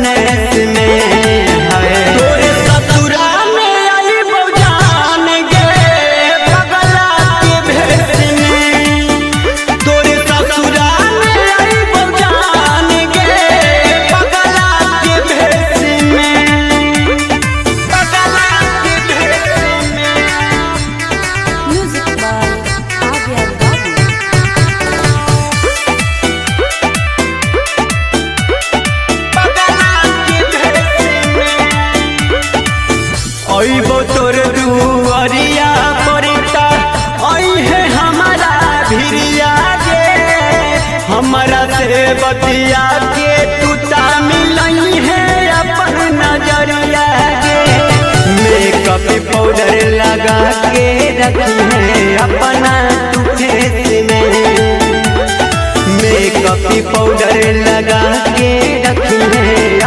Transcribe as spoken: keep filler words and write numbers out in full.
गणेश में है। तोरे ससुरा में आई बौजान गे पगला के भेष में। तोरे ससुरा में आई बौजान गे पगला के भेष में, पगला के भेष में। Music by Adia Babu. अइबो तोर दुआरिया परिता अइहे हमारा भिरिया गे। हमारा से बतिया के तूता मिलई है अपन नजरिया गे। मेकअप पाउडर लगा के रखी है अपना तू फेस में। मेकअप पाउडर लगा के रखी है